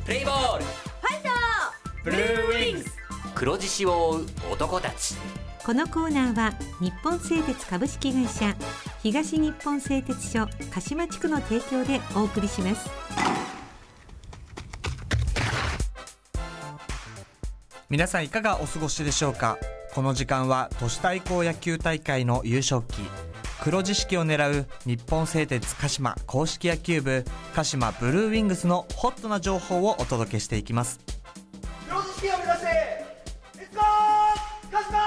プレイボール、 ファイトブルーウィングス、黒獅子を追う男たち。 このコーナーは日本製鉄株式会社、東日本製鉄所鹿島地区の提供でお送りします。 皆さんいかがお過ごしでしょうか。この時間は都市対抗野球大会の優勝旗黒獅子を狙う日本製鉄鹿島公式野球部鹿島ブルーウィングスのホットな情報をお届けしていきます。 黒獅子を目指してレッツゴー鹿島。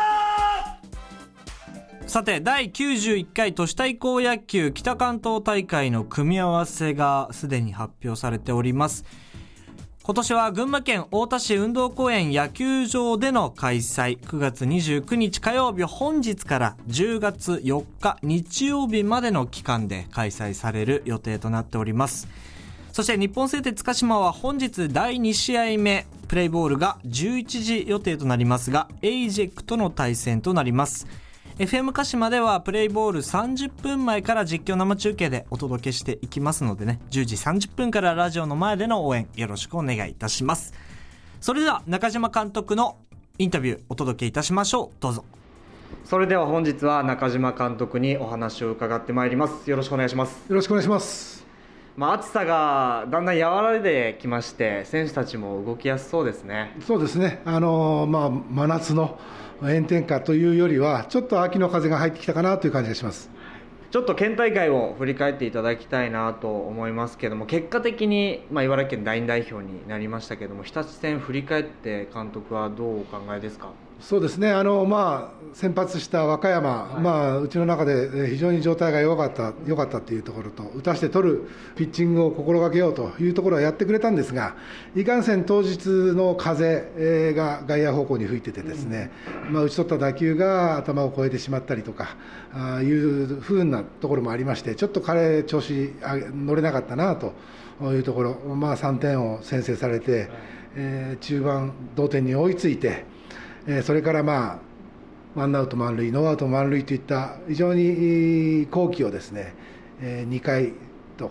さて、第91回都市対抗野球北関東大会の組み合わせがすでに発表されております。今年は群馬県太田市運動公園野球場での開催、9月29日火曜日本日から10月4日日曜日までの期間で開催される予定となっております。そして日本製鉄鹿島は本日第2試合目、プレイボールが11時予定となりますが、エイジェクとの対戦となります。FM 鹿島ではプレイボール30分前から実況生中継でお届けしていきますのでね、10時30分からラジオの前での応援よろしくお願いいたします。それでは中島監督のインタビューお届けいたしましょう。どうぞ。それでは本日は中島監督にお話を伺ってまいります。よろしくお願いします。 よろしくお願いします。 暑さがだんだん和らいできまして、選手たちも動きやすそうですね。 そうですね、真夏の炎天下というよりはちょっと秋の風が入ってきたかなという感じがします。 ちょっと県大会を振り返っていただきたいなと思いますけども、結果的に、茨城県第2代表になりましたけども、日立戦振り返って監督はどうお考えですか。 そうですね、先発した和歌山、うちの中で非常に状態が良かったというところと、打たして取るピッチングを心がけようというところはやってくれたんですが、いかんせん当日の風が外野方向に吹いててですね、打ち取った打球が頭を越えてしまったりとかいうふうなところもありまして、ちょっと彼調子乗れなかったなというところ、3点を先制されて、中盤同点に追いついて、それからワンアウト満塁、ノーアウト満塁といった非常に好機をですね、2回と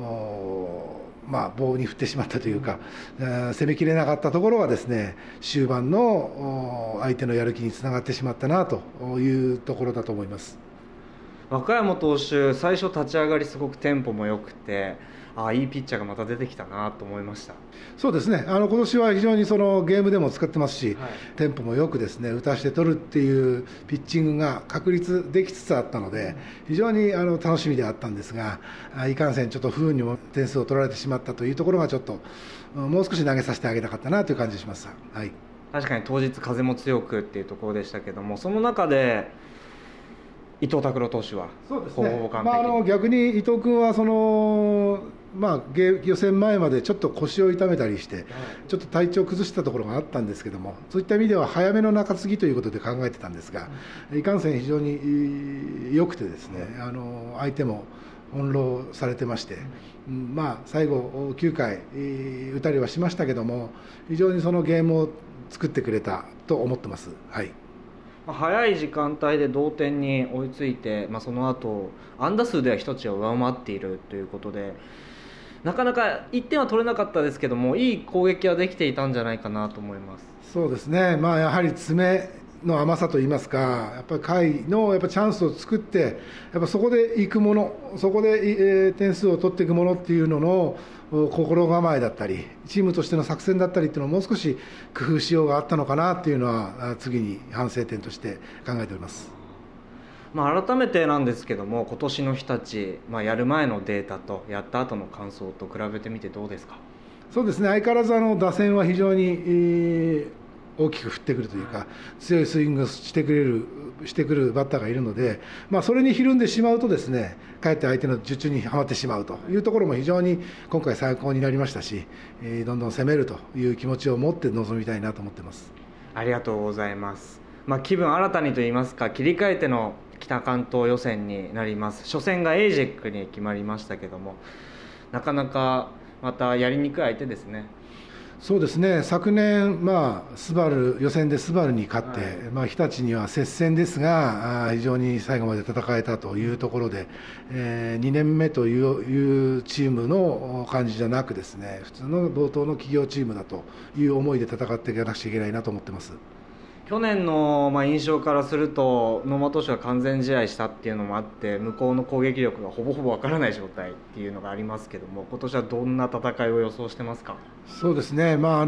棒に振ってしまったというか、攻めきれなかったところがですね、終盤の相手のやる気につながってしまったなというところだと思います。 和歌山投手、最初立ち上がりすごくテンポも良くて、いいピッチャーがまた出てきたなと思いました。 そうですね、今年は非常にそのゲームでも使ってますし、テンポもよくですね、打たして取るっていうピッチングが確立できつつあったので、非常に楽しみであったんですが、いかんせんちょっと不運にも点数を取られてしまったというところが、ちょっともう少し投げさせてあげたかったなという感じがしました。 確かに当日風も強くっていうところでしたけども、その中で伊藤拓郎投手はそうですね、 ほぼ完璧に、 逆に伊藤君は予選前までちょっと腰を痛めたりして、ちょっと体調を崩したところがあったんですけども、そういった意味では早めの中継ぎということで考えてたんですが、いかんせん非常に良くてですね、相手も翻弄されてまして、最後9回打たれはしましたけども、非常にそのゲームを作ってくれたと思ってます。 早い時間帯で同点に追いついて、その後安打数では日立を上回っているということで、なかなか1点は取れなかったですけども、いい攻撃はできていたんじゃないかなと思います。 そうですね、やはり詰めの甘さといいますか、やっぱり回のチャンスを作って、やっぱそこで行くもの、そこで、点数を取っていくものっていうのの心構えだったり、チームとしての作戦だったりっていうのをもう少し工夫しようがあったのかなっていうのは、次に反省点として考えております。 改めてなんですけども、今年の日立、やる前のデータとやった後の感想と比べてみてどうですか。 そうですね、相変わらず打線は非常に、大きく振ってくるというか、強いスイングをしてくるバッターがいるので、それにひるんでしまうとですね、かえって相手の術中にはまってしまうというところも非常に今回参考になりましたし、どんどん攻めるという気持ちを持って臨みたいなと思っています。 ありがとうございます。気分新たにといいますか、切り替えての北関東予選になります。初戦がエイジェックに決まりましたけども、なかなかまたやりにくい相手ですね。 そうですね、昨年、スバル予選でスバルに勝って、日立には接戦ですが非常に最後まで戦えたというところで、2年目というチームの感じじゃなくですね、普通の同等の企業チームだという思いで戦っていかなくちゃいけないなと思ってます。 去年の印象からすると野間投手が完全試合したっていうのもあって、向こうの攻撃力がほぼほぼわからない状態っていうのがありますけども、今年はどんな戦いを予想してますか？ そうですね、我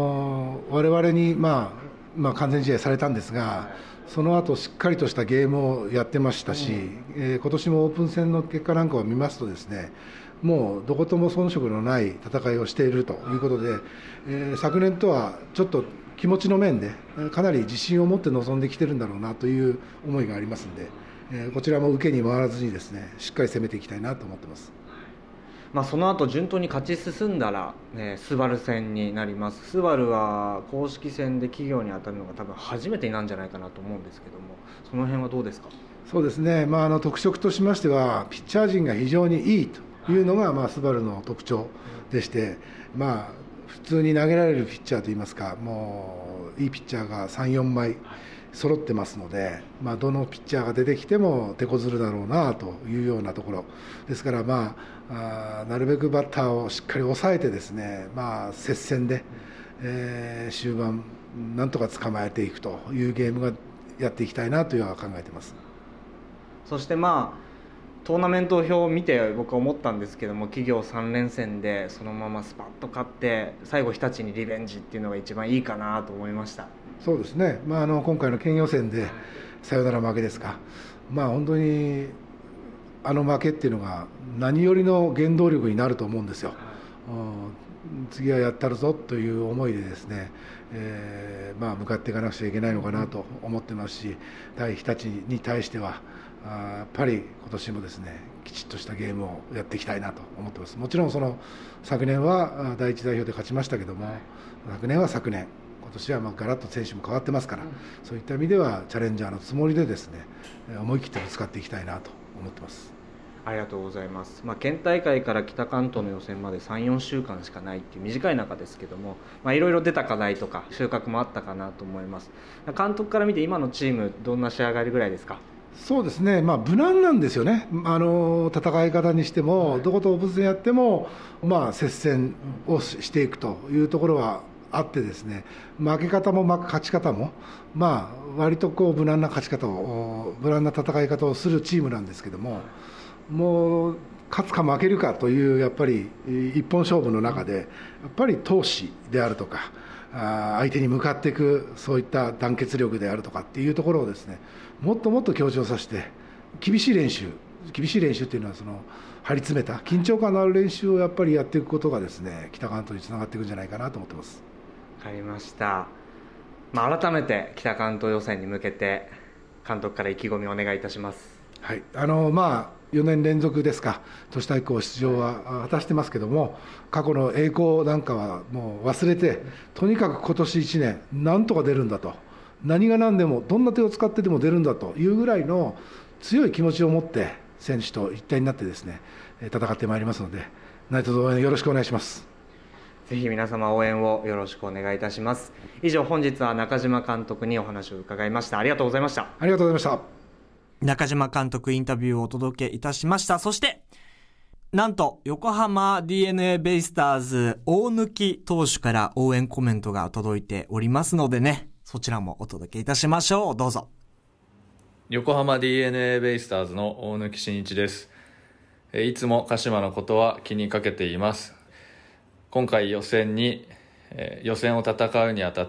々に、完全試合されたんですが、その後しっかりとしたゲームをやってましたし、今年もオープン戦の結果なんかを見ますとですね、もうどことも遜色のない戦いをしているということで、昨年とはちょっと気持ちの面でかなり自信を持って臨んできてるんだろうなという思いがありますので、こちらも受けに回らずにですね、しっかり攻めていきたいなと思ってます。 その後順当に勝ち進んだら、スバル戦になります。スバルは公式戦で企業に当たるのが多分初めてになるんじゃないかなと思うんですけども、その辺はどうですか？ そうですね、特色としましてはピッチャー陣が非常にいいというのが、スバルの特徴でして、普通に投げられるピッチャーといいますか、もういいピッチャーが 3,4 枚揃ってますので、どのピッチャーが出てきても手こずるだろうなというようなところですから、なるべくバッターをしっかり抑えてですね、接戦で、終盤なんとか捕まえていくというゲームがやっていきたいなというのは考えています。 そしてトーナメント表を見て僕は思ったんですけども、企業3連戦でそのままスパッと勝って最後日立にリベンジっていうのが一番いいかなと思いました。 そうですね、今回の県予選でサヨナラ負けですか、本当に負けっていうのが何よりの原動力になると思うんですよ。次はやったるぞという思いでですね、向かっていかなくちゃいけないのかなと思ってますし、対日立に対してはやっぱり今年もですね、きちっとしたゲームをやっていきたいなと思ってます。もちろん昨年は第一代表で勝ちましたけども、昨年は昨年、今年はガラッと選手も変わってますから、そういった意味ではチャレンジャーのつもりでですね、思い切ってぶつかっていきたいなと思ってます。 ありがとうございます。県大会から北関東の予選まで 3,4 週間しかないっていう短い中ですけども、いろいろ出た課題とか収穫もあったかなと思います。監督から見て今のチームどんな仕上がりぐらいですか？ そうですね、無難なんですよね、戦い方にしても、どことオープン戦やっても、接戦をしていくというところはあってですね、負け方も勝ち方も、割と無難な勝ち方を、無難な戦い方をするチームなんですけども、もう勝つか負けるかというやっぱり一本勝負の中で、やっぱり闘志であるとか、相手に向かっていくそういった団結力であるとかっていうところをですね、もっともっと強調させて、厳しい練習っていうのは張り詰めた緊張感のある練習をやっぱりやっていくことがですね、北関東につながっていくんじゃないかなと思ってます。 わかりました。改めて北関東予選に向けて監督から意気込みをお願いいたします。 はい、4年連続ですか、都市対抗出場は果たしてますけども、過去の栄光なんかはもう忘れて、とにかく今年1年なんとか出るんだと、何が何でもどんな手を使ってでも出るんだというぐらいの強い気持ちを持って選手と一体になってですね、戦ってまいりますので、何卒応援よろしくお願いします。 ぜひ皆様応援をよろしくお願いいたします。以上、本日は中島監督にお話を伺いました。ありがとうございました。 ありがとうございました。 中島監督インタビューをお届けいたしました。そしてなんと横浜 DNA ベイスターズ大貫投手から応援コメントが届いておりますのでね、そちらもお届けいたしましょう。どうぞ。 横浜 DNA ベイスターズの大貫真一です。いつも鹿島のことは気にかけています。今回予選を戦うにあたって、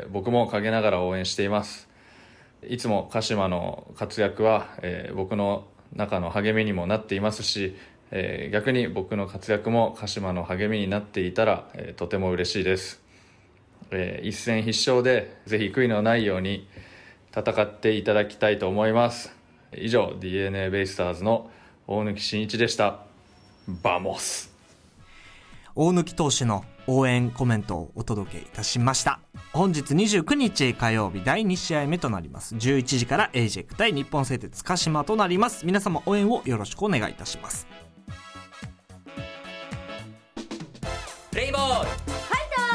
僕も陰ながら応援しています。いつも鹿島の活躍は、僕の中の励みにもなっていますし、逆に僕の活躍も鹿島の励みになっていたら、とても嬉しいです。一戦必勝でぜひ悔いのないように戦っていただきたいと思います。以上 DNA ベイスターズの大貫真一でした。バモス。 大貫投手の応援コメントをお届けいたしました。本日29日火曜日第2試合目となります。11時から AJEC 対日本製鉄鹿島となります。皆様応援をよろしくお願いいたします。 プレイボールファイト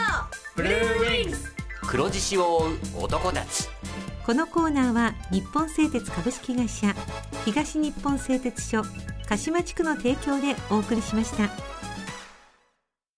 黒獅子を追う男たち。 このコーナーは日本製鉄株式会社、東日本製鉄所鹿島地区の提供でお送りしました。